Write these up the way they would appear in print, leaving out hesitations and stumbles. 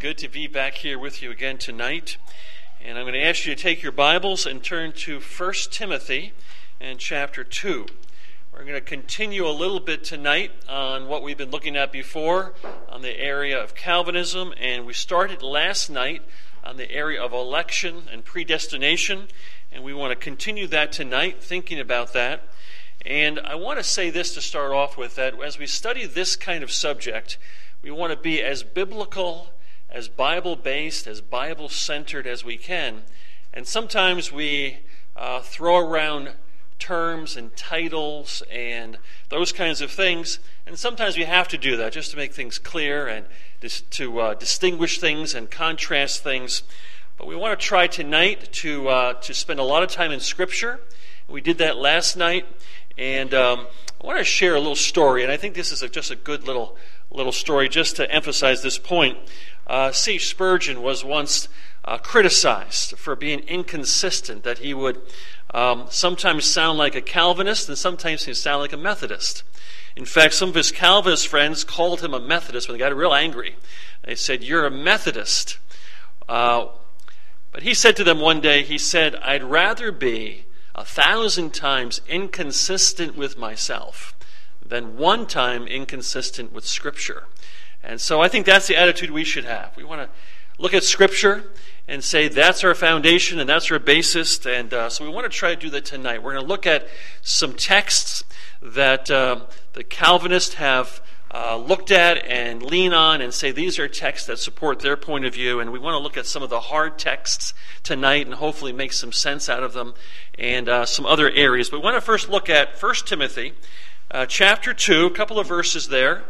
Good to be back here with you again tonight. And I'm going to ask you to take your Bibles and turn to 1 Timothy and chapter 2. We're going to continue a little bit tonight on what we've been looking at before on the area of Calvinism. And we started last night on the area of election and predestination. And we want to continue that tonight, thinking about that. And I want to say this to start off with, that as we study this kind of subject, we want to be as biblical, as Bible-based, as Bible-centered as we can. And sometimes we throw around terms and titles and those kinds of things. And sometimes we have to do that just to make things clear and to distinguish things and contrast things. But we want to try tonight to spend a lot of time in Scripture. We did that last night. And I want to share a little story, and I think this is just a good little story just to emphasize this point. C. Spurgeon was once criticized for being inconsistent, that he would sometimes sound like a Calvinist and sometimes he'd sound like a Methodist. In fact, some of his Calvinist friends called him a Methodist when they got real angry. They said, "You're a Methodist." But he said to them one day, he said, "I'd rather be 1,000 times inconsistent with myself than one time inconsistent with Scripture." And so I think that's the attitude we should have. We want to look at Scripture and say that's our foundation and that's our basis. And so we want to try to do that tonight. We're going to look at some texts that the Calvinists have looked at and lean on and say these are texts that support their point of view. And we want to look at some of the hard texts tonight and hopefully make some sense out of them and some other areas. But we want to first look at 1 Timothy chapter 2, a couple of verses there.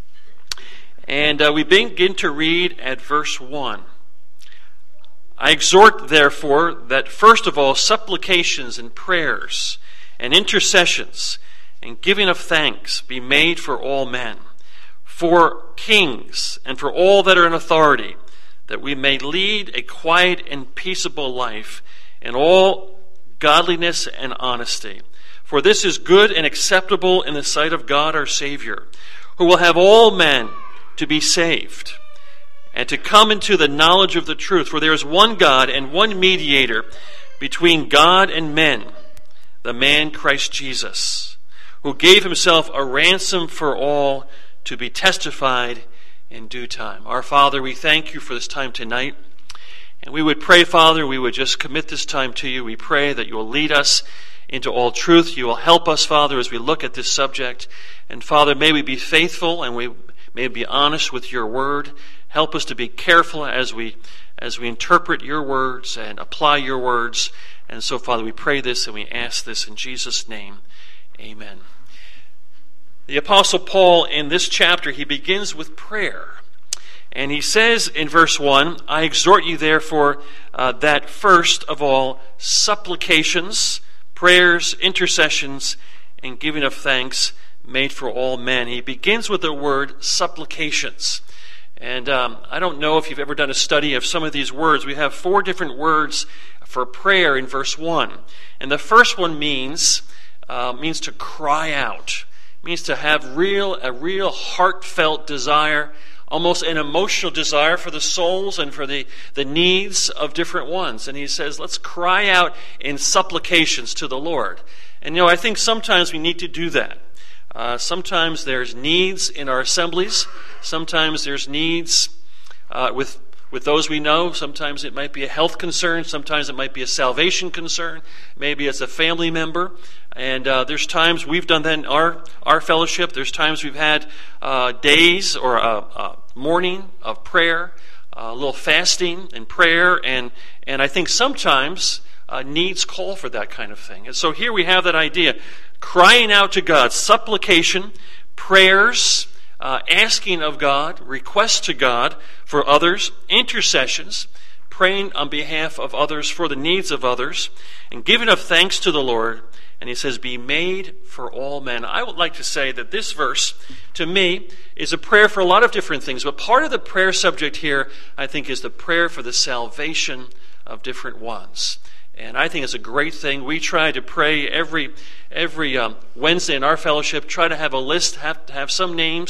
And we begin to read at verse 1. "I exhort, therefore, that first of all supplications and prayers and intercessions and giving of thanks be made for all men, for kings and for all that are in authority, that we may lead a quiet and peaceable life in all godliness and honesty. For this is good and acceptable in the sight of God our Savior, who will have all men to be saved and to come into the knowledge of the truth. For there is one God and one mediator between God and men, the man Christ Jesus, who gave himself a ransom for all to be testified in due time." Our Father, we thank you for this time tonight. And we would pray, Father, we would just commit this time to you. We pray that you will lead us into all truth. You will help us, Father, as we look at this subject. And Father, may we be faithful and we may be honest with your word. Help us to be careful as we interpret your words and apply your words. And so, Father, we pray this and we ask this in Jesus' name. Amen. The Apostle Paul, in this chapter, he begins with prayer. And he says in verse 1, "I exhort you, therefore, that first of all supplications, prayers, intercessions, and giving of thanks made for all men." He begins with the word supplications. And I don't know if you've ever done a study of some of these words. We have 4 different words for prayer in verse 1. And the first one means to cry out. It means to have a real heartfelt desire, almost an emotional desire for the souls and for the needs of different ones. And he says, let's cry out in supplications to the Lord. And I think sometimes we need to do that. Sometimes there's needs in our assemblies. Sometimes there's needs with those we know. Sometimes it might be a health concern. Sometimes it might be a salvation concern. Maybe it's a family member. And there's times we've done that in our fellowship. There's times we've had days or a morning of prayer, a little fasting and prayer. And I think sometimes needs call for that kind of thing. And so here we have that idea. Crying out to God, supplication, prayers, asking of God, requests to God for others, intercessions, praying on behalf of others for the needs of others, and giving of thanks to the Lord. And he says, be made for all men. I would like to say that this verse, to me, is a prayer for a lot of different things. But part of the prayer subject here, I think, is the prayer for the salvation of different ones. And I think it's a great thing. We try to pray every Wednesday in our fellowship, try to have a list, have some names,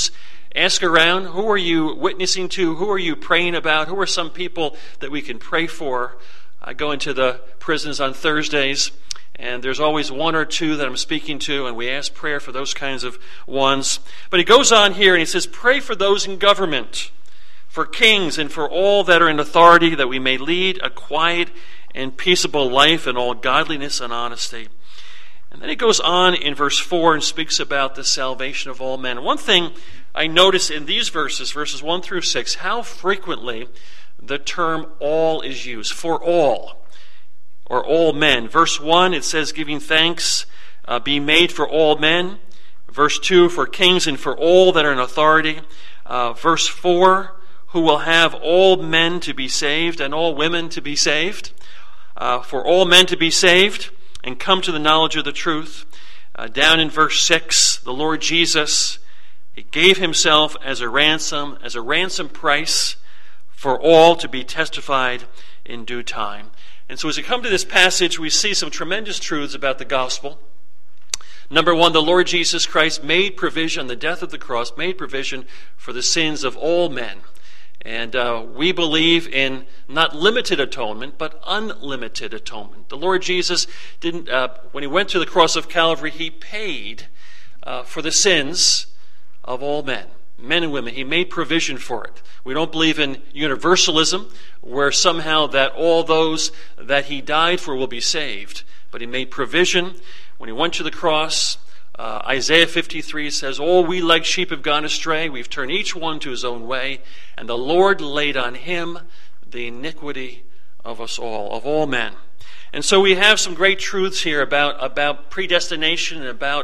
Ask around, who are you witnessing to? Who are you praying about? Who are some people that we can pray for? I go into the prisons on Thursdays, and there's always one or two that I'm speaking to, and we ask prayer for those kinds of ones. But he goes on here, and he says, pray for those in government, for kings, and for all that are in authority, that we may lead a quiet and peaceable life in all godliness and honesty. And then he goes on in verse 4 and speaks about the salvation of all men. One thing I notice in these verses 1 through 6, how frequently the term all is used, for all, or all men. Verse 1, it says, giving thanks be made for all men. Verse 2, for kings and for all that are in authority. Verse 4, who will have all men to be saved and all women to be saved. For all men to be saved and come to the knowledge of the truth. Down in verse 6, the Lord Jesus, he gave himself as a ransom price for all to be testified in due time. And so as we come to this passage, we see some tremendous truths about the gospel. Number one, the Lord Jesus Christ made provision, the death of the cross, made provision for the sins of all men. And we believe in not limited atonement, but unlimited atonement. The Lord Jesus didn't, when he went to the cross of Calvary, he paid for the sins of all men and women. He made provision for it. We don't believe in universalism, where somehow that all those that he died for will be saved. But he made provision. When he went to the cross, Isaiah 53 says, all we like sheep have gone astray. We've turned each one to his own way. And the Lord laid on him the iniquity of us all, of all men. And so we have some great truths here about predestination and about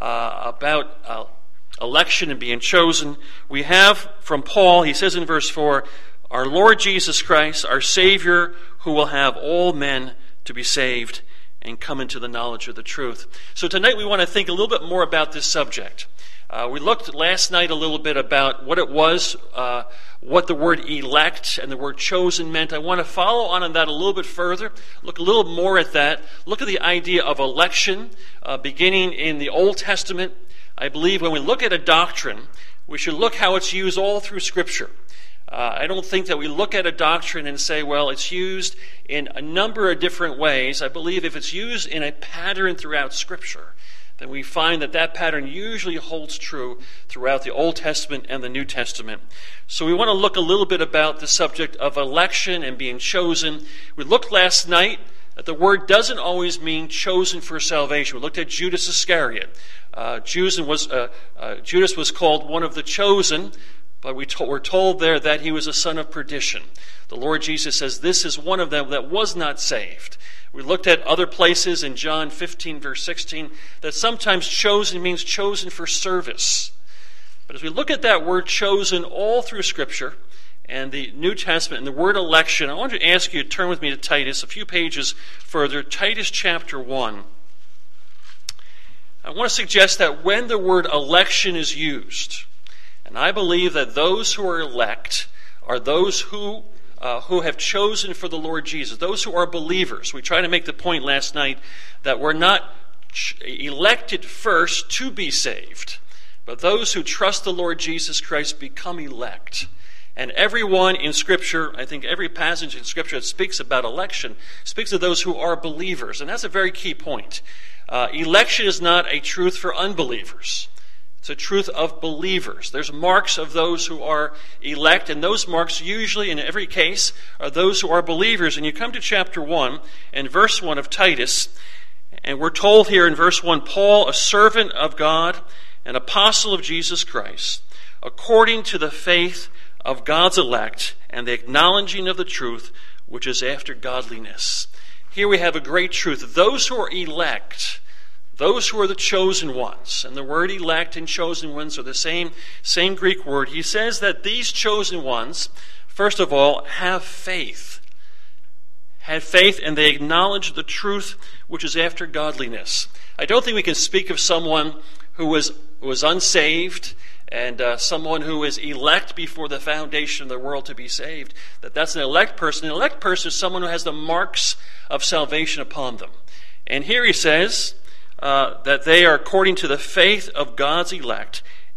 election and being chosen. We have from Paul, he says in verse 4, our Lord Jesus Christ, our Savior, who will have all men to be saved and come into the knowledge of the truth. So tonight we want to think a little bit more about this subject. We looked last night a little bit about what it was, what the word elect and the word chosen meant. I want to follow on that a little bit further, look a little more at that, look at the idea of election beginning in the Old Testament. I believe when we look at a doctrine, we should look how it's used all through Scripture. I don't think that we look at a doctrine and say, well, it's used in a number of different ways. I believe if it's used in a pattern throughout Scripture, then we find that pattern usually holds true throughout the Old Testament and the New Testament. So we want to look a little bit about the subject of election and being chosen. We looked last night that the word doesn't always mean chosen for salvation. We looked at Judas Iscariot. Judas was called one of the chosen, but we're told there that he was a son of perdition. The Lord Jesus says this is one of them that was not saved. We looked at other places in John 15, verse 16, that sometimes chosen means chosen for service. But as we look at that word chosen all through Scripture and the New Testament and the word election, I want to ask you to turn with me to Titus, a few pages further, Titus chapter 1. I want to suggest that when the word election is used, and I believe that those who are elect are those who have chosen for the Lord Jesus, those who are believers. We tried to make the point last night that we're not elected first to be saved, but those who trust the Lord Jesus Christ become elect. And everyone in Scripture, I think every passage in Scripture that speaks about election, speaks of those who are believers. And that's a very key point. Election is not a truth for unbelievers. It's a truth of believers. There's marks of those who are elect, and those marks usually, in every case, are those who are believers. And you come to chapter 1 and verse 1 of Titus, and we're told here in verse 1, Paul, a servant of God, an apostle of Jesus Christ, according to the faith of God's elect and the acknowledging of the truth, which is after godliness. Here we have a great truth. Those who are elect, those who are the chosen ones, and the word elect and chosen ones are the same Greek word. He says that these chosen ones, first of all, have faith. Have faith, and they acknowledge the truth which is after godliness. I don't think we can speak of someone who was unsaved and someone who is elect before the foundation of the world to be saved, that's an elect person. An elect person is someone who has the marks of salvation upon them. And here he says that they are according to the faith of God's elect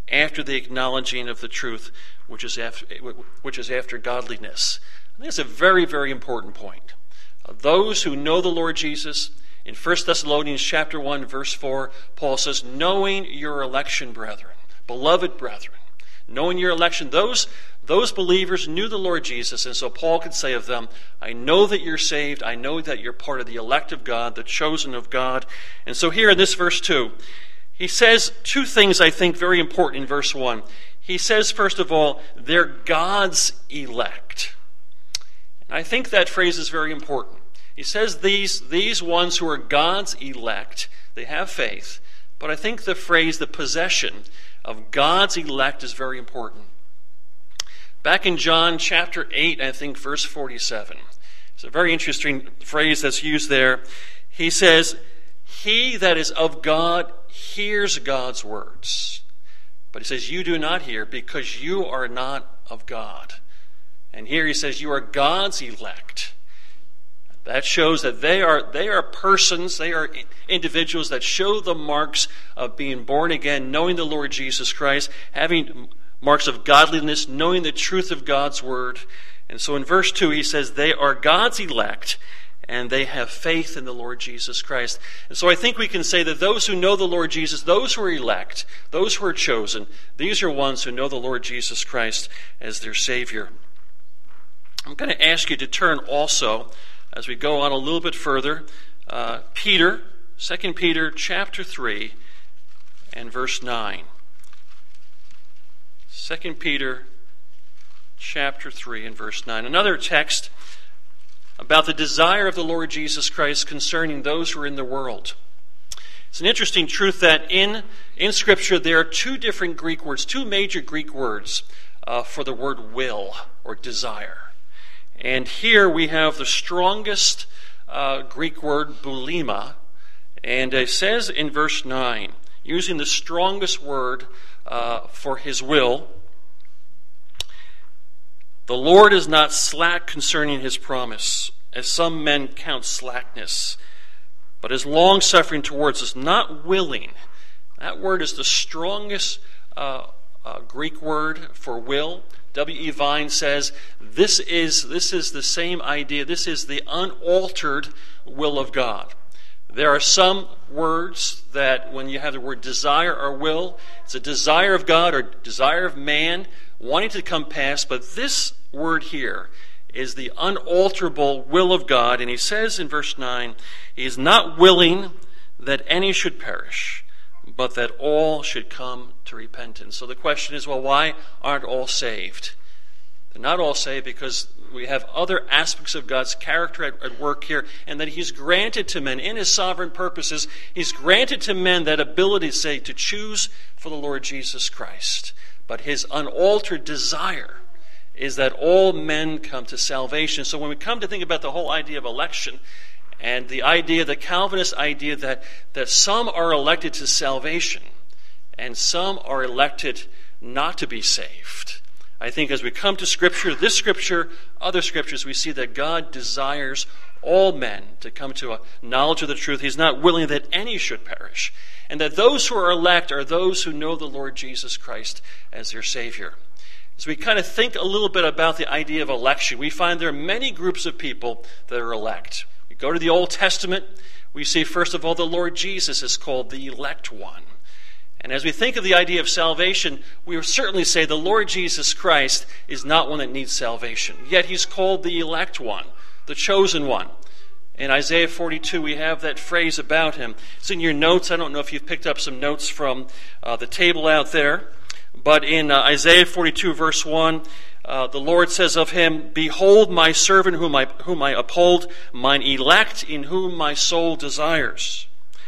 after the acknowledging of the truth, which is after godliness. I think that's a very, very important point. Those who know the Lord Jesus, in 1 Thessalonians chapter 1, verse 4, Paul says, knowing your election, brethren, beloved brethren, knowing your election, those believers knew the Lord Jesus, and so Paul could say of them, I know that you're saved, I know that you're part of the elect of God, the chosen of God. And so here in this verse 2, he says two things I think very important in verse 1. He says, first of all, they're God's elect. And I think that phrase is very important. He says these ones who are God's elect, they have faith, but I think the phrase, the possession of God's elect is very important. Back in John chapter 8, I think verse 47, it's a very interesting phrase that's used there. He says, he that is of God hears God's words. But he says, you do not hear because you are not of God. And here he says, you are God's elect. That shows that they are persons, they are individuals that show the marks of being born again, knowing the Lord Jesus Christ, having marks of godliness, knowing the truth of God's word. And so in verse 2 he says they are God's elect and they have faith in the Lord Jesus Christ. And so I think we can say that those who know the Lord Jesus, those who are elect, those who are chosen, these are ones who know the Lord Jesus Christ as their Savior. I'm going to ask you to turn also, as we go on a little bit further, 2 Peter chapter 3 and verse 9. 2 Peter chapter 3 and verse 9. Another text about the desire of the Lord Jesus Christ concerning those who are in the world. It's an interesting truth that in Scripture there are two different Greek words, two major Greek words for the word will or desire. And here we have the strongest Greek word, boulema, and it says in verse 9, using the strongest word for his will, the Lord is not slack concerning his promise, as some men count slackness, but is long-suffering towards us, not willing. That word is the strongest Greek word for will. W.E. Vine says this is the same idea. This is the unaltered will of God. There are some words that when you have the word desire or will, it's a desire of God or desire of man wanting to come past, but this word here is the unalterable will of God. And he says in verse 9, he is not willing that any should perish, but that all should come to repentance. So the question is, well, why aren't all saved? They're not all saved because we have other aspects of God's character at work here, and that he's granted to men, in his sovereign purposes, he's granted to men that ability, say, to choose for the Lord Jesus Christ. But his unaltered desire is that all men come to salvation. So when we come to think about the whole idea of election, and the idea, the Calvinist idea that some are elected to salvation and some are elected not to be saved, I think as we come to Scripture, this Scripture, other Scriptures, we see that God desires all men to come to a knowledge of the truth. He's not willing that any should perish, and that those who are elect are those who know the Lord Jesus Christ as their Savior. As we kind of think a little bit about the idea of election, we find there are many groups of people that are elect. We go to the Old Testament, we see first of all the Lord Jesus is called the elect one. And as we think of the idea of salvation, we will certainly say the Lord Jesus Christ is not one that needs salvation. Yet he's called the elect one, the chosen one. In Isaiah 42, we have that phrase about him. It's in your notes. I don't know if you've picked up some notes from the table out there. But in Isaiah 42, verse 1, the Lord says of him, behold my servant whom I uphold, mine elect in whom my soul desires.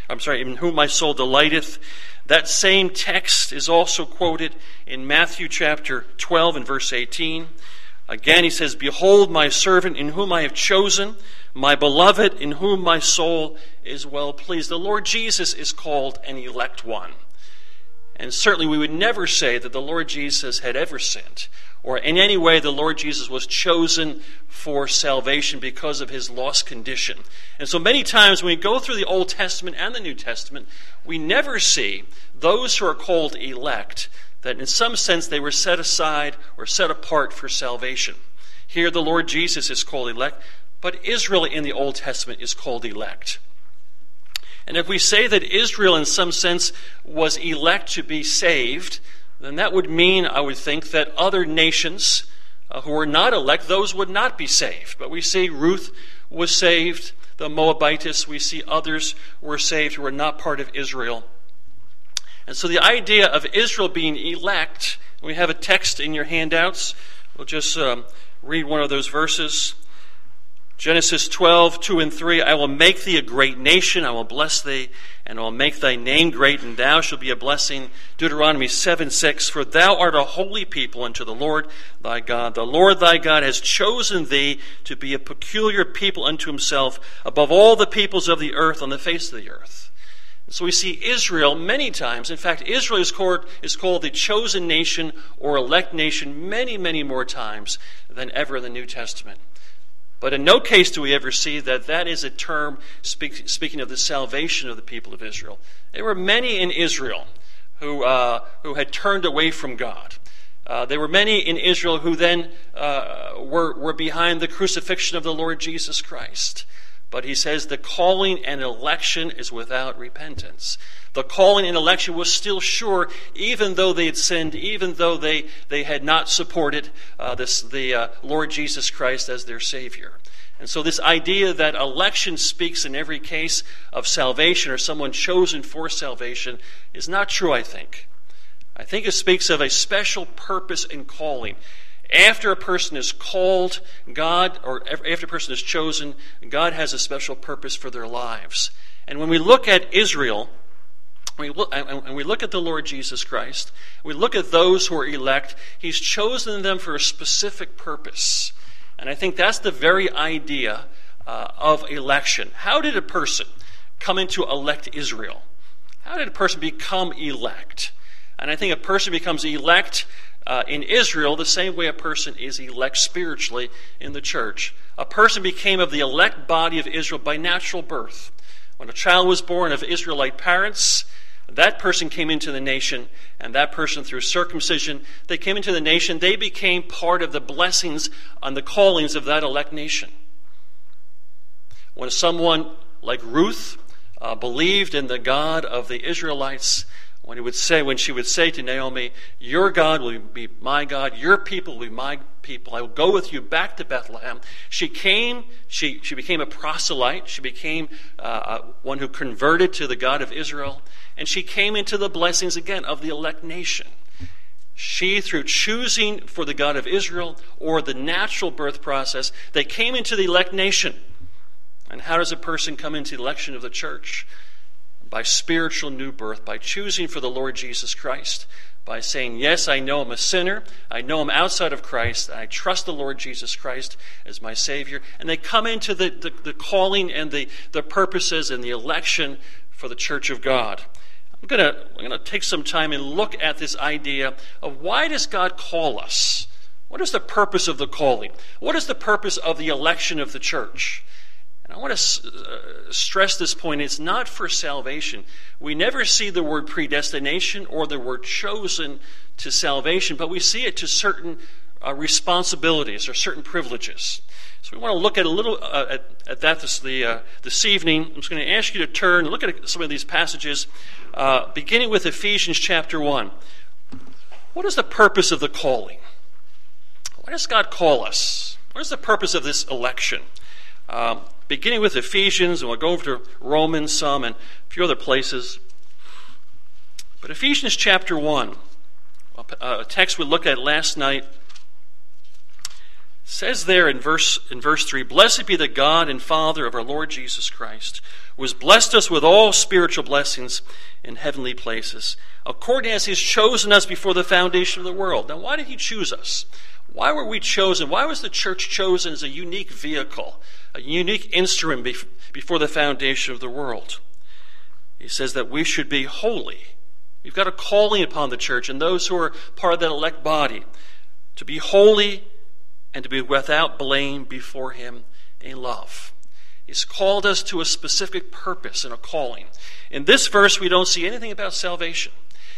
In whom my soul delighteth. That same text is also quoted in Matthew chapter 12 and verse 18. Again, he says, behold my servant in whom I have chosen, my beloved in whom my soul is well pleased. The Lord Jesus is called an elect one. And certainly we would never say that the Lord Jesus had ever sinned, or in any way the Lord Jesus was chosen for salvation because of his lost condition. And so many times when we go through the Old Testament and the New Testament, we never see those who are called elect that in some sense they were set aside or set apart for salvation. Here the Lord Jesus is called elect, but Israel in the Old Testament is called elect. And if we say that Israel in some sense was elect to be saved, then that would mean, I would think, that other nations who were not elect, those would not be saved. But we see Ruth was saved, the Moabites, we see others were saved who were not part of Israel. And so the idea of Israel being elect, we have a text in your handouts. We'll just read one of those verses. Genesis 12, 2 and 3, I will make thee a great nation, I will bless thee, and I will make thy name great, and thou shalt be a blessing. Deuteronomy 7, 6, for thou art a holy people unto the Lord thy God. The Lord thy God has chosen thee to be a peculiar people unto himself above all the peoples of the earth on the face of the earth. And so we see Israel many times. In fact, Israel is called the chosen nation or elect nation many, many more times than ever in the New Testament. But in no case do we ever see that is a term speaking of the salvation of the people of Israel. There were many in Israel who had turned away from God. There were many in Israel who then were behind the crucifixion of the Lord Jesus Christ. But he says the calling and election is without repentance. The calling and election was still sure, even though they had sinned, even though they had not supported the Lord Jesus Christ as their Savior. And so this idea that election speaks in every case of salvation or someone chosen for salvation is not true, I think. I think it speaks of a special purpose and calling. After a person is called, God, or after a person is chosen, God has a special purpose for their lives. And when we look at Israel, and we look at the Lord Jesus Christ, we look at those who are elect, he's chosen them for a specific purpose. And I think that's the very idea of election. How did a person come into elect Israel? How did a person become elect? And I think a person becomes elect in Israel the same way a person is elect spiritually in the church. A person became of the elect body of Israel by natural birth. When a child was born of Israelite parents, that person came into the nation, and that person through circumcision, they came into the nation, they became part of the blessings and the callings of that elect nation. When someone like Ruth believed in the God of the Israelites, when she would say to Naomi, your God will be my God, your people will be my people, I will go with you back to Bethlehem. She became a proselyte, she became one who converted to the God of Israel, and she came into the blessings again of the elect nation. She, through choosing for the God of Israel or the natural birth process, they came into the elect nation. And how does a person come into the election of the church? By spiritual new birth, by choosing for the Lord Jesus Christ, by saying, yes, I know I'm a sinner, I know I'm outside of Christ, and I trust the Lord Jesus Christ as my Savior. And they come into the calling and the purposes and the election for the church of God. We're going to take some time and look at this idea of why does God call us? What is the purpose of the calling? What is the purpose of the election of the church? And I want to stress this point. It's not for salvation. We never see the word predestination or the word chosen to salvation, but we see it to certain responsibilities or certain privileges. So we want to look at a little at that this evening. I'm just going to ask you to turn and look at some of these passages, beginning with Ephesians chapter 1. What is the purpose of the calling? Why does God call us? What is the purpose of this election? Beginning with Ephesians, and we'll go over to Romans some and a few other places. But Ephesians chapter 1, a text we looked at last night, says there in verse 3, blessed be the God and Father of our Lord Jesus Christ, who has blessed us with all spiritual blessings in heavenly places, according as he has chosen us before the foundation of the world. Now, why did he choose us? Why were we chosen? Why was the church chosen as a unique vehicle, a unique instrument before the foundation of the world? He says that we should be holy. We've got a calling upon the church and those who are part of that elect body to be holy and to be without blame before him in love. He's called us to a specific purpose and a calling. In this verse, we don't see anything about salvation.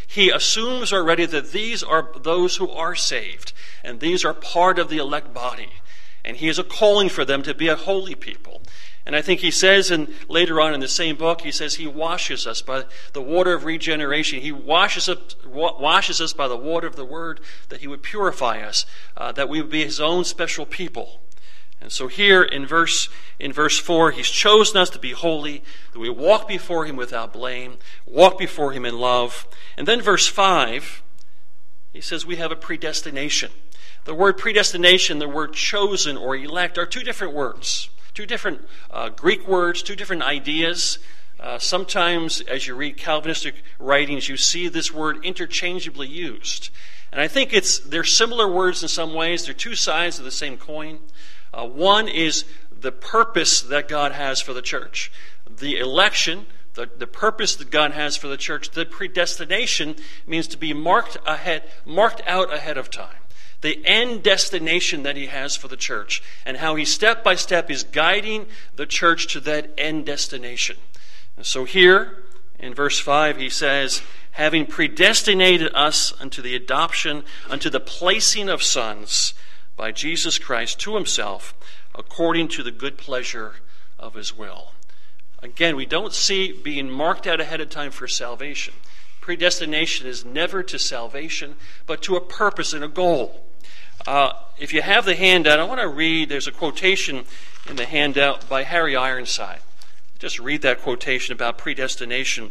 He assumes already that these are those who are saved, and these are part of the elect body. And he has a calling for them to be a holy people. And I think he says, and later on in the same book, he says he washes us by the water of regeneration. He washes us by the water of the word, that he would purify us, that we would be his own special people. And so here in verse 4, he's chosen us to be holy, that we walk before him without blame, walk before him in love. And then verse 5, he says we have a predestination. The word predestination, the word chosen or elect are two different words. Two different Greek words, two different ideas. Sometimes as you read Calvinistic writings, you see this word interchangeably used. And I think they're similar words in some ways. They're two sides of the same coin. One is the purpose that God has for the church. The election, the purpose that God has for the church. The predestination means to be marked out ahead of time. The end destination that he has for the church, and how he step by step is guiding the church to that end destination. And so here in verse 5 he says, having predestinated us unto the adoption, unto the placing of sons by Jesus Christ to himself, according to the good pleasure of his will. Again, we don't see being marked out ahead of time for salvation. Predestination is never to salvation, but to a purpose and a goal. If you have the handout, I want to read, there's a quotation in the handout by Harry Ironside. Just read that quotation about predestination.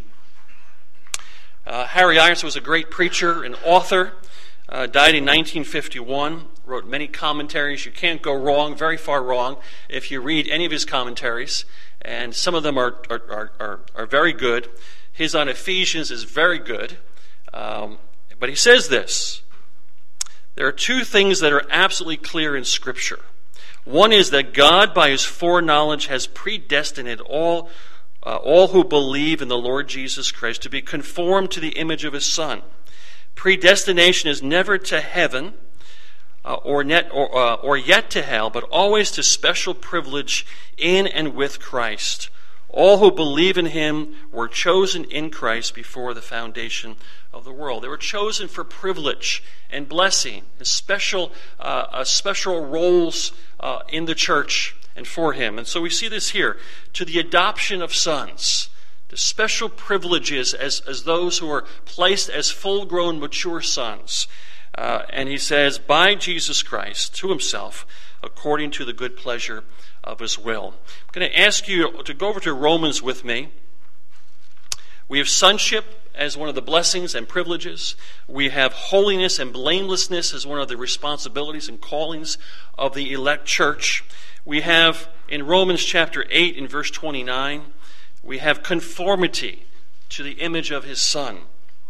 Harry Ironside was a great preacher and author, died in 1951, wrote many commentaries. You can't go wrong, very far wrong, if you read any of his commentaries, and some of them are very good. His on Ephesians is very good, but he says this: there are two things that are absolutely clear in Scripture. One is that God, by his foreknowledge, has predestinated all who believe in the Lord Jesus Christ to be conformed to the image of his Son. Predestination is never to heaven or yet to hell, but always to special privilege in and with Christ. All who believe in him were chosen in Christ before the foundation of the world. They were chosen for privilege and blessing, special roles in the church and for him. And so we see this here, to the adoption of sons, the special privileges as those who are placed as full-grown, mature sons. And he says, by Jesus Christ, to himself, according to the good pleasure of his will. I'm going to ask you to go over to Romans with me. We have sonship as one of the blessings and privileges. We have holiness and blamelessness as one of the responsibilities and callings of the elect church. We have in Romans chapter 8 in verse 29, we have conformity to the image of his Son.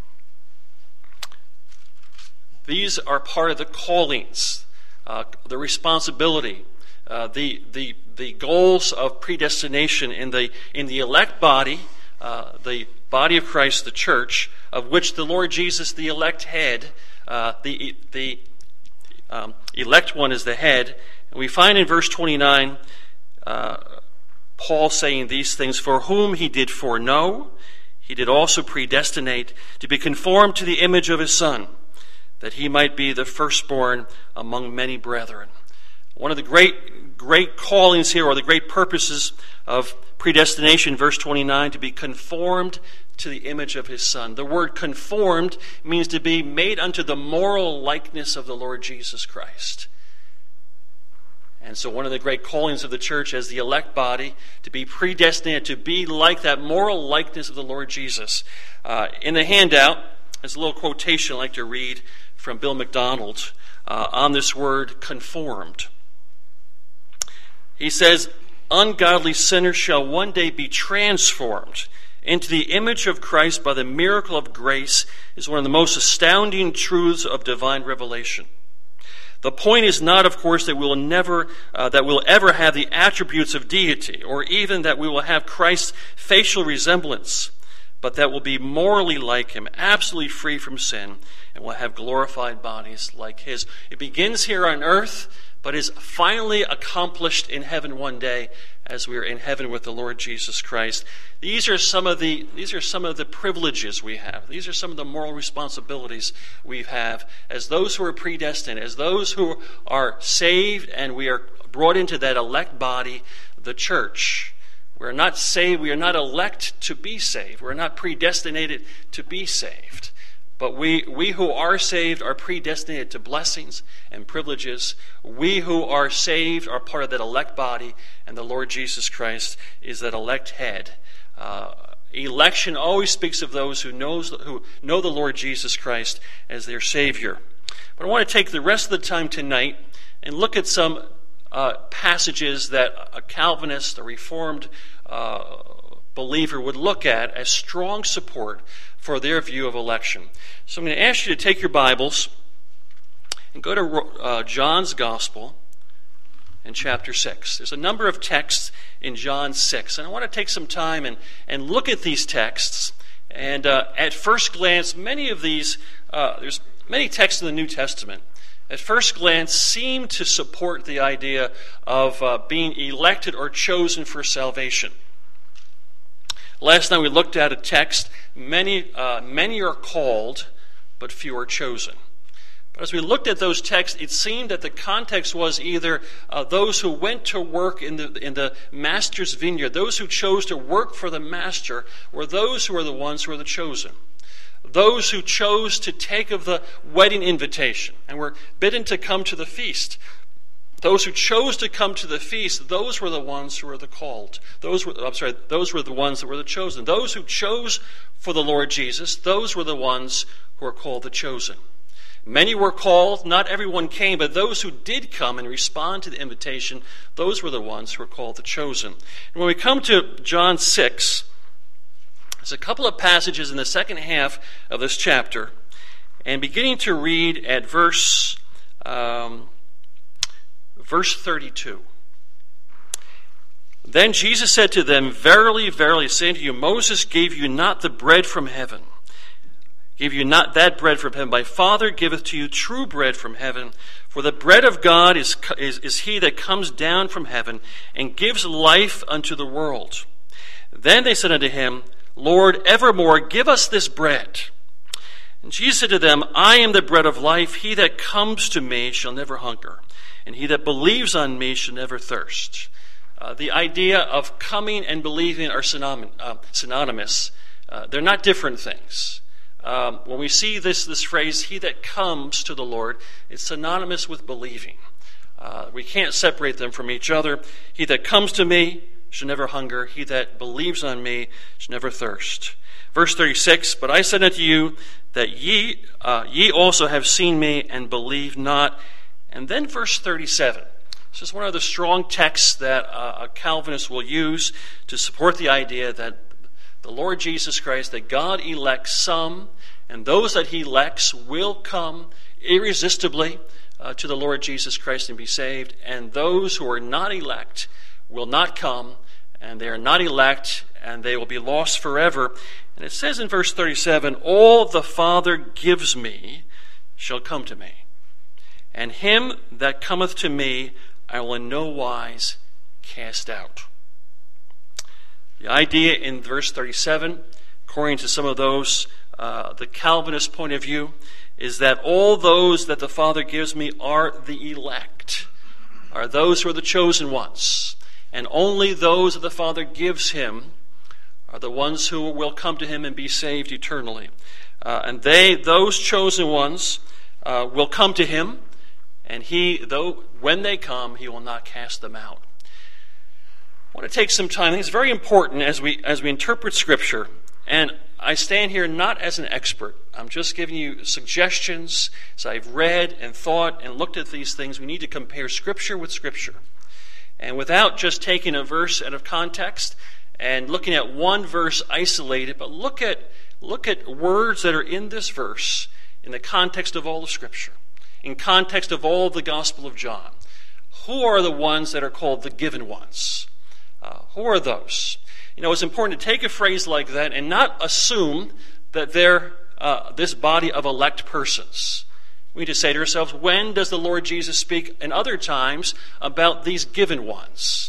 These are part of the callings, the responsibility, the goals of predestination in the elect body, the body of Christ, the church, of which the Lord Jesus, the elect head, the elect one is the head. And we find in verse 29, Paul saying these things: for whom he did foreknow, he did also predestinate to be conformed to the image of his Son, that he might be the firstborn among many brethren. One of the great callings here, or the great purposes of predestination, verse 29, to be conformed to the image of his Son. The word conformed means to be made unto the moral likeness of the Lord Jesus Christ. And so one of the great callings of the church as the elect body, to be predestinated to be like that moral likeness of the Lord Jesus. In the handout, there's a little quotation I'd like to read from Bill MacDonald on this word conformed. He says, ungodly sinners shall one day be transformed into the image of Christ by the miracle of grace is one of the most astounding truths of divine revelation. The point is not, of course, that we'll ever have the attributes of deity, or even that we will have Christ's facial resemblance, but that we'll be morally like him, absolutely free from sin, and we'll have glorified bodies like his. It begins here on earth, but is finally accomplished in heaven one day as we are in heaven with the Lord Jesus Christ. These are some of the privileges we have. These are some of the moral responsibilities we have as those who are predestined, as those who are saved, and we are brought into that elect body, the church. We're not saved, we are not elect to be saved. We're not predestinated to be saved. But we who are saved are predestinated to blessings and privileges. We who are saved are part of that elect body, and the Lord Jesus Christ is that elect head. Election always speaks of those who know the Lord Jesus Christ as their Savior. But I want to take the rest of the time tonight and look at some passages that a Calvinist, a Reformed believer would look at as strong support for their view of election. So I'm going to ask you to take your Bibles and go to John's Gospel in chapter 6. There's a number of texts in John 6, and I want to take some time and look at these texts. And at first glance, many of these, there's many texts in the New Testament, at first glance seem to support the idea of being elected or chosen for salvation. Last night we looked at a text, many are called, but few are chosen. But as we looked at those texts, it seemed that the context was either those who went to work in the master's vineyard, those who chose to work for the master, or those who are the ones who are the chosen. Those who chose to take of the wedding invitation and were bidden to come to the feast. Those who chose to come to the feast, those were the ones who were the called. Those were the ones that were the chosen. Those who chose for the Lord Jesus, those were the ones who are called the chosen. Many were called, not everyone came, but those who did come and respond to the invitation, those were the ones who were called the chosen. And when we come to John 6, there's a couple of passages in the second half of this chapter, and beginning to read at verse 32. Then Jesus said to them, Verily, verily, I say unto you, Moses gave you not the bread from heaven. Gave you not that bread from heaven. My Father giveth to you true bread from heaven. For the bread of God is he that comes down from heaven and gives life unto the world. Then they said unto him, Lord, evermore give us this bread. And Jesus said to them, I am the bread of life. He that comes to me shall never hunger, and he that believes on me shall never thirst. The idea of coming and believing are synonymous. They're not different things. When we see this phrase, he that comes to the Lord, it's synonymous with believing. We can't separate them from each other. He that comes to me shall never hunger. He that believes on me shall never thirst. Verse 36, But I said unto you that ye also have seen me and believe not. And then verse 37. This is one of the strong texts that a Calvinist will use to support the idea that the Lord Jesus Christ, that God elects some, and those that he elects will come irresistibly to the Lord Jesus Christ and be saved, and those who are not elect will not come, and they are not elect, and they will be lost forever. And it says in verse 37, All the Father gives me shall come to me, and him that cometh to me I will in no wise cast out. The idea in verse 37, according to some of those, the Calvinist point of view, is that all those that the Father gives me are the elect, are those who are the chosen ones. And only those that the Father gives him are the ones who will come to him and be saved eternally. And those chosen ones, will come to him, and when they come, he will not cast them out. I want to take some time. I think it's very important as we interpret Scripture. And I stand here not as an expert. I'm just giving you suggestions as I've read and thought and looked at these things. We need to compare Scripture with Scripture. And without just taking a verse out of context and looking at one verse isolated, but look at words that are in this verse in the context of all of Scripture, in context of all of the Gospel of John. Who are the ones that are called the given ones? Who are those? It's important to take a phrase like that and not assume that they're this body of elect persons. We need to say to ourselves, when does the Lord Jesus speak in other times about these given ones?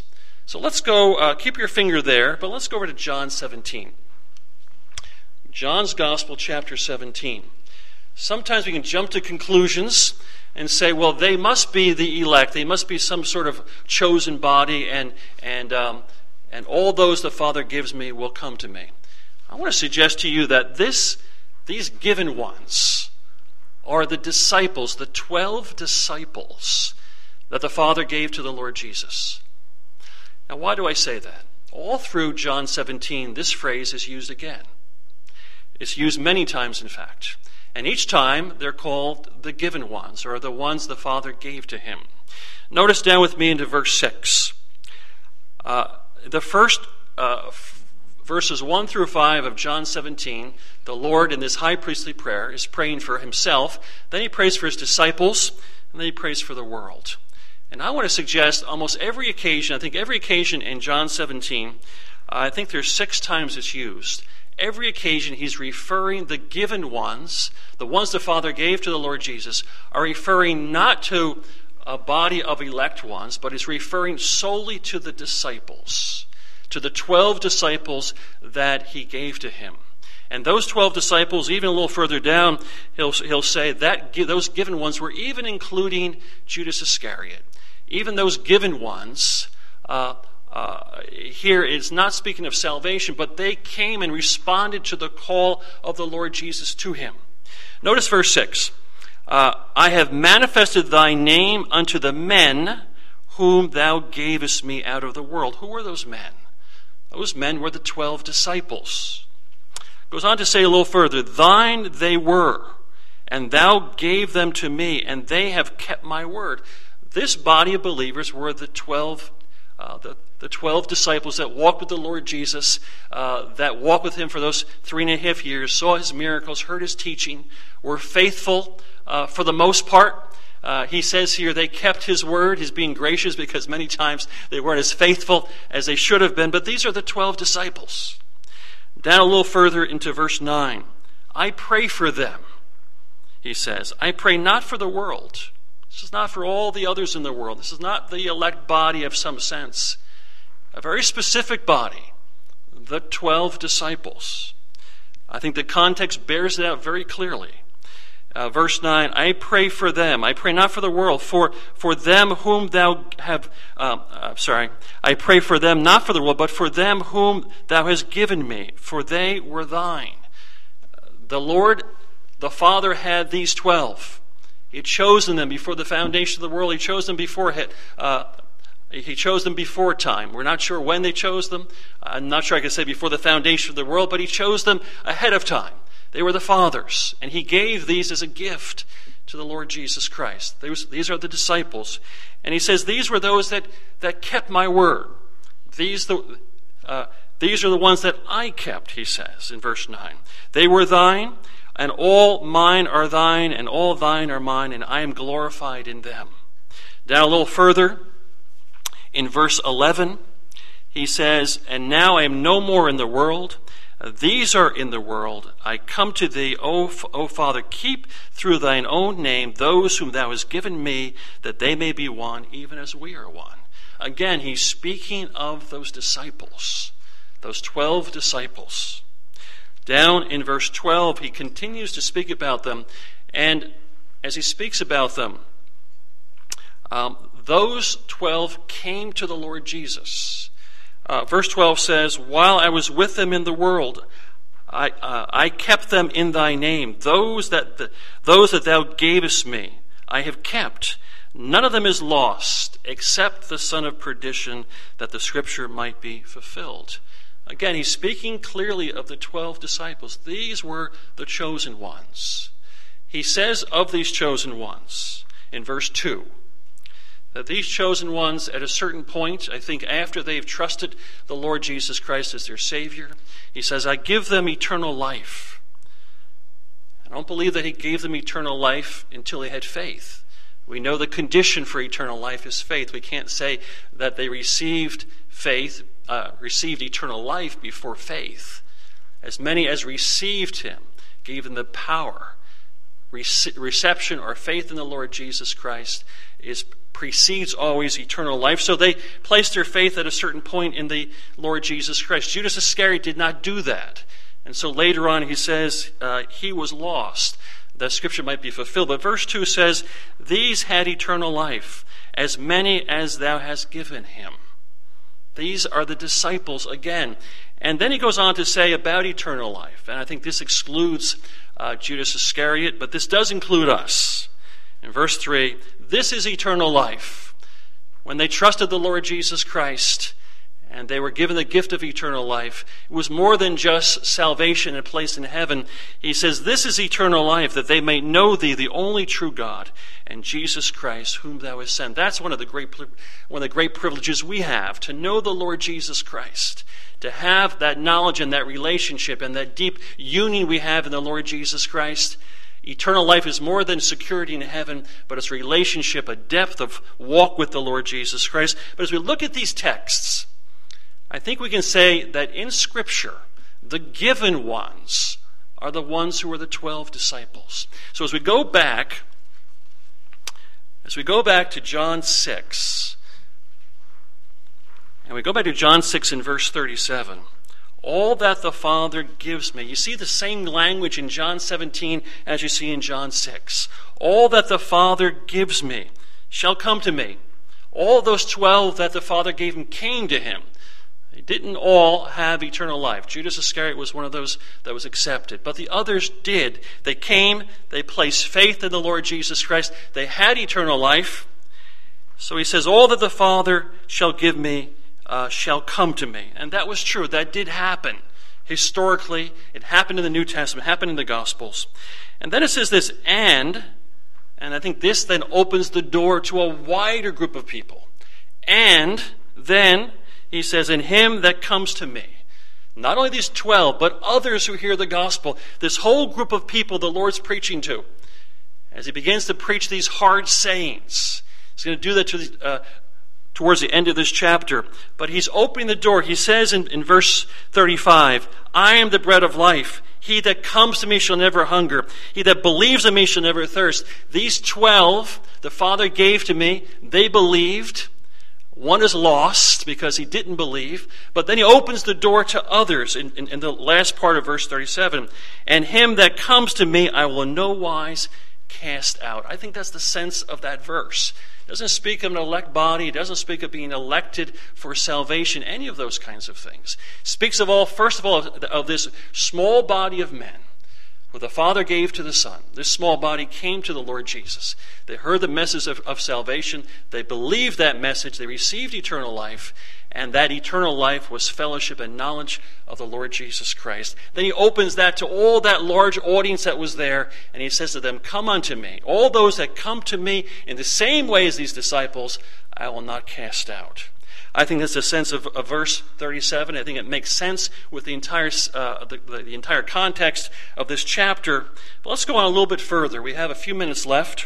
So let's go, keep your finger there, but let's go over to John 17. John's Gospel, chapter 17. Sometimes we can jump to conclusions and say, well, they must be the elect. They must be some sort of chosen body, and all those the Father gives me will come to me. I want to suggest to you that these given ones are the disciples, the 12 disciples that the Father gave to the Lord Jesus. Now, why do I say that? All through John 17, this phrase is used again. It's used many times, in fact. And each time, they're called the given ones, or the ones the Father gave to him. Notice down with me into verse 6. The first verses 1 through 5 of John 17, the Lord in this high priestly prayer is praying for himself. Then he prays for his disciples, and then he prays for the world. And I want to suggest almost every occasion, I think every occasion in John 17, I think there's 6 times it's used. Every occasion he's referring the given ones, the ones the Father gave to the Lord Jesus, are referring not to a body of elect ones, but is referring solely to the disciples, to the 12 disciples that he gave to him. And those 12 disciples, even a little further down, he'll say that those given ones were even including Judas Iscariot. Even those given ones, here it's not speaking of salvation, but they came and responded to the call of the Lord Jesus to him. Notice verse 6. I have manifested thy name unto the men whom thou gavest me out of the world. Who were those men? Those men were the 12 disciples. Goes on to say a little further, thine they were, and thou gave them to me, and they have kept my word. This body of believers were the 12 disciples that walked with the Lord Jesus, that walked with him for those 3.5 years, saw his miracles, heard his teaching, were faithful for the most part. He says here they kept his word. He's being gracious because many times they weren't as faithful as they should have been. But these are the 12 disciples. Down a little further into verse 9. I pray for them, he says. I pray not for the world. This is not for all the others in the world. This is not the elect body of some sense. A very specific body, the 12 disciples. I think the context bears it out very clearly. Verse 9, I pray for them. I pray not for the world, for them whom thou have, I pray for them, not for the world, but for them whom thou hast given me, for they were thine. The Lord, the Father, had these 12. He had chosen them before the foundation of the world. He chose them before time. We're not sure when they chose them. I'm not sure I can say before the foundation of the world, but he chose them ahead of time. They were the Father's, and he gave these as a gift to the Lord Jesus Christ. These are the disciples. And he says, these were those that kept my word. These are the ones that I kept, he says in verse 9. They were thine, and all mine are thine, and all thine are mine, and I am glorified in them. Down a little further, in verse 11, he says, and now I am no more in the world. These are in the world. I come to thee, O Father, keep through thine own name those whom thou hast given me, that they may be one, even as we are one. Again, he's speaking of those disciples, those 12 disciples. Down in verse 12, he continues to speak about them, and as he speaks about them, those 12 came to the Lord Jesus. Verse 12 says, while I was with them in the world, I kept them in thy name. Those that thou gavest me, I have kept. None of them is lost, except the son of perdition, that the scripture might be fulfilled. Again, he's speaking clearly of the 12 disciples. These were the chosen ones. He says of these chosen ones, in verse 2, that these chosen ones, at a certain point, I think after they've trusted the Lord Jesus Christ as their Savior, he says, I give them eternal life. I don't believe that he gave them eternal life until they had faith. We know the condition for eternal life is faith. We can't say that they received eternal life before faith. As many as received him, gave them the power reception or faith in the Lord Jesus Christ precedes always eternal life. So they placed their faith at a certain point in the Lord Jesus Christ. Judas Iscariot did not do that. And so later on he says he was lost. That scripture might be fulfilled. But verse 2 says, these had eternal life, as many as thou hast given him. These are the disciples again. And then he goes on to say about eternal life. And I think this excludes Judas Iscariot, but this does include us. In verse 3, this is eternal life. When they trusted the Lord Jesus Christ and they were given the gift of eternal life, it was more than just salvation and a place in heaven. He says, this is eternal life, that they may know thee, the only true God, and Jesus Christ, whom thou hast sent. That's one of the great privileges we have, to know the Lord Jesus Christ, to have that knowledge and that relationship and that deep union we have in the Lord Jesus Christ. Eternal life is more than security in heaven, but it's a relationship, a depth of walk with the Lord Jesus Christ. But as we look at these texts, I think we can say that in Scripture, the given ones are the ones who are the 12 disciples. So as we go back to John 6, and we go back to John 6 in verse 37, all that the Father gives me. You see the same language in John 17 as you see in John 6. All that the Father gives me shall come to me. All those 12 that the Father gave him came to him. They didn't all have eternal life. Judas Iscariot was one of those that was accepted. But the others did. They came, they placed faith in the Lord Jesus Christ. They had eternal life. So he says, all that the Father shall give me shall come to me. And that was true. That did happen. Historically, it happened in the New Testament, happened in the Gospels. And then it says this, and I think this then opens the door to a wider group of people. And then he says, in him that comes to me. Not only these 12, but others who hear the gospel. This whole group of people the Lord's preaching to. As he begins to preach these hard sayings. He's going to do that towards the end of this chapter. But he's opening the door. He says in verse 35, I am the bread of life. He that comes to me shall never hunger. He that believes in me shall never thirst. These 12 the Father gave to me. They believed. One is lost because he didn't believe. But then he opens the door to others in the last part of verse 37. And him that comes to me I will in no wise cast out. I think that's the sense of that verse. It doesn't speak of an elect body. It doesn't speak of being elected for salvation, any of those kinds of things. It speaks of first of all, of this small body of men who the Father gave to the Son. This small body came to the Lord Jesus. They heard the message of salvation. They believed that message. They received eternal life. And that eternal life was fellowship and knowledge of the Lord Jesus Christ. Then he opens that to all that large audience that was there. And he says to them, come unto me. All those that come to me in the same way as these disciples, I will not cast out. I think that's the sense of verse 37. I think it makes sense with the entire the entire context of this chapter. But let's go on a little bit further. We have a few minutes left.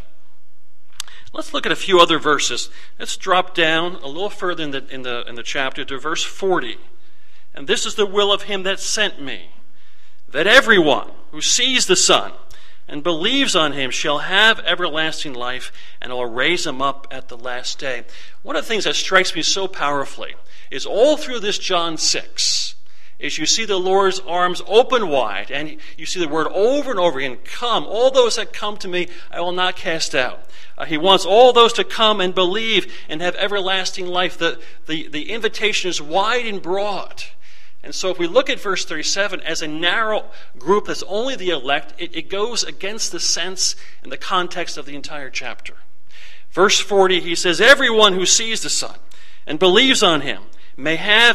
Let's look at a few other verses. Let's drop down a little further in the chapter to verse 40. And this is the will of him that sent me, that everyone who sees the Son and believes on him shall have everlasting life, and I will raise him up at the last day. One of the things that strikes me so powerfully is all through this John 6, is you see the Lord's arms open wide, and you see the word over and over again, come. All those that come to me, I will not cast out. He wants all those to come and believe and have everlasting life. The invitation is wide and broad. And so if we look at verse 37 as a narrow group that's only the elect, it goes against the sense and the context of the entire chapter. Verse 40, he says, everyone who sees the Son and believes on him may have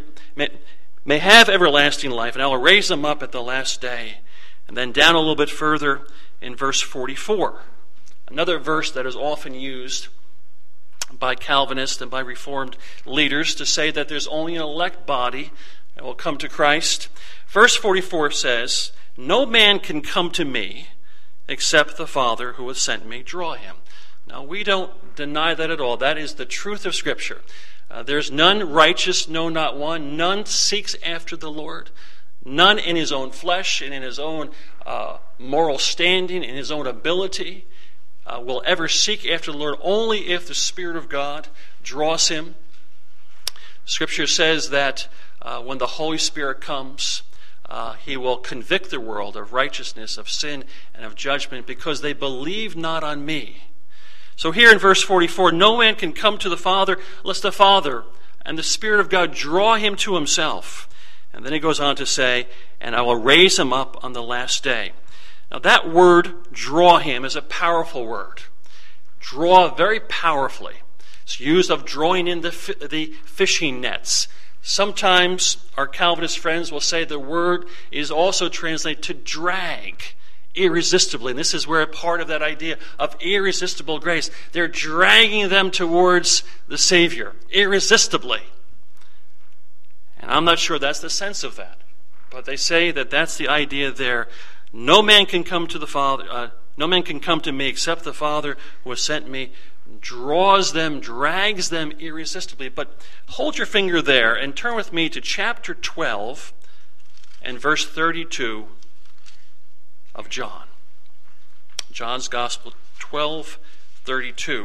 everlasting life, and I will raise them up at the last day. And then down a little bit further in verse 44, another verse that is often used by Calvinists and by Reformed leaders to say that there's only an elect body that will come to Christ. Verse 44 says, no man can come to me except the Father who has sent me draw him. Now, we don't deny that at all. That is the truth of Scripture. There's none righteous, no, not one. None seeks after the Lord. None in his own flesh and in his own moral standing, in his own ability, will ever seek after the Lord, only if the Spirit of God draws him. Scripture says that when the Holy Spirit comes, he will convict the world of righteousness, of sin, and of judgment, because they believe not on me. So here in verse 44, no man can come to the Father unless the Father and the Spirit of God draw him to himself. And then he goes on to say, and I will raise him up on the last day. Now that word, draw him, is a powerful word. Draw very powerfully. It's used of drawing in the fishing nets. Sometimes our Calvinist friends will say the word is also translated to drag irresistibly. And this is where part of that idea of irresistible grace. They're dragging them towards the Savior irresistibly. And I'm not sure that's the sense of that. But they say that that's the idea there. No man can come to the Father. No man can come to me except the Father who has sent me. Draws them, drags them irresistibly. But hold your finger there and turn with me to chapter 12 and verse 32 of John. John's Gospel 12:32.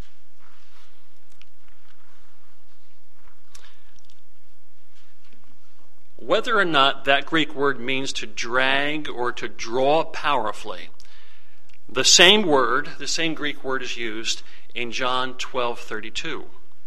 Whether or not that Greek word means to drag or to draw powerfully, the same Greek word is used in John 12:32.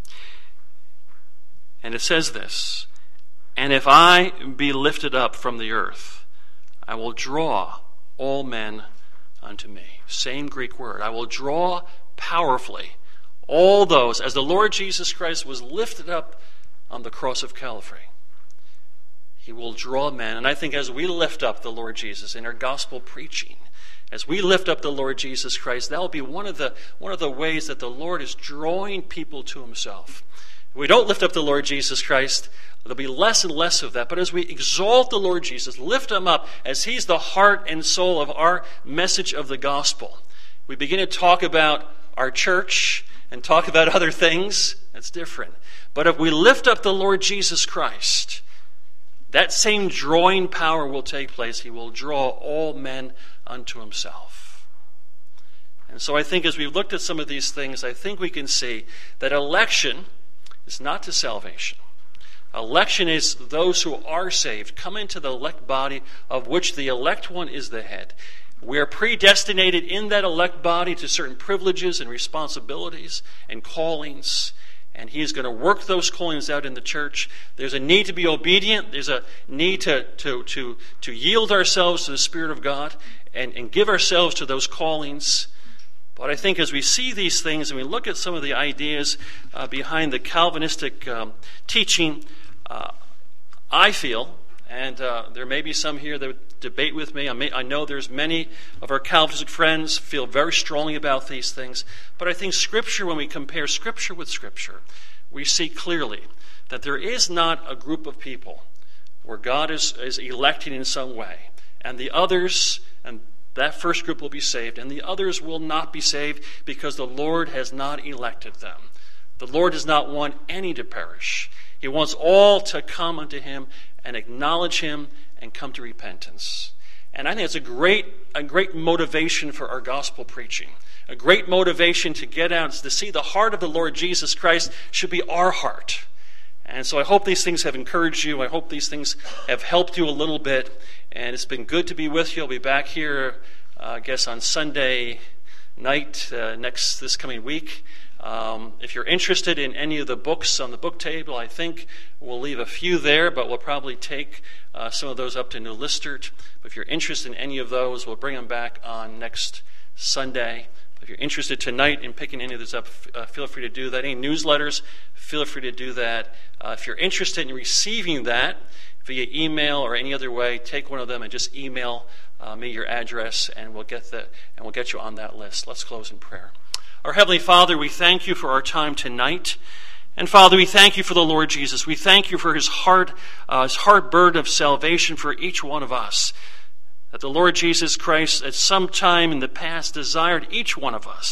And it says this, and if I be lifted up from the earth, I will draw all men unto me. Same Greek word. I will draw powerfully all those, as the Lord Jesus Christ was lifted up on the cross of Calvary. He will draw men. And I think as we lift up the Lord Jesus in our gospel preaching, as we lift up the Lord Jesus Christ, that will be one of the ways that the Lord is drawing people to himself. If we don't lift up the Lord Jesus Christ, there'll be less and less of that. But as we exalt the Lord Jesus, lift him up as he's the heart and soul of our message of the gospel, we begin to talk about our church and talk about other things. That's different. But if we lift up the Lord Jesus Christ, that same drawing power will take place. He will draw all men unto himself. And so I think as we've looked at some of these things, I think we can see that election is not to salvation. Election is those who are saved come into the elect body, of which the elect one is the head. We are predestinated in that elect body to certain privileges and responsibilities and callings. And he is going to work those callings out in the church. There's a need to be obedient. There's a need to yield ourselves to the Spirit of God and give ourselves to those callings. But I think as we see these things and we look at some of the ideas behind the Calvinistic teaching, I feel, and there may be some here that would debate with me. I know there's many of our Calvinistic friends feel very strongly about these things. But I think Scripture, when we compare Scripture with Scripture, we see clearly that there is not a group of people where God is electing in some way, and the others, and that first group will be saved, and the others will not be saved because the Lord has not elected them. The Lord does not want any to perish. He wants all to come unto him and acknowledge him and come to repentance. And I think it's a great motivation for our gospel preaching. A great motivation to get out, to see the heart of the Lord Jesus Christ should be our heart. And so I hope these things have encouraged you. I hope these things have helped you a little bit. And it's been good to be with you. I'll be back here, I guess, on Sunday night this coming week. If you're interested in any of the books on the book table, I think we'll leave a few there, but we'll probably take some of those up to New Listert. But if you're interested in any of those, we'll bring them back on next Sunday. If you're interested tonight in picking any of those up, feel free to do that. Any newsletters, feel free to do that. If you're interested in receiving that via email or any other way, take one of them and just email me your address, and we'll get you on that list. Let's close in prayer. Our Heavenly Father, we thank you for our time tonight. And Father, we thank you for the Lord Jesus. We thank you for his heart burden of salvation for each one of us. That the Lord Jesus Christ at some time in the past desired each one of us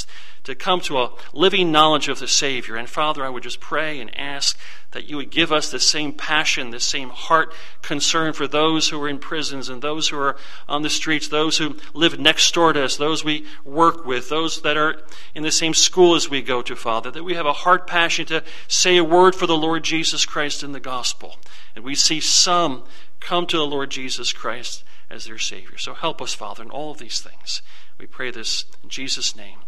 to come to a living knowledge of the Savior. And Father, I would just pray and ask that you would give us the same passion, the same heart concern for those who are in prisons and those who are on the streets, those who live next door to us, those we work with, those that are in the same school as we go to, Father, that we have a heart passion to say a word for the Lord Jesus Christ in the gospel. And we see some come to the Lord Jesus Christ as their Savior. So help us, Father, in all of these things. We pray this in Jesus' name.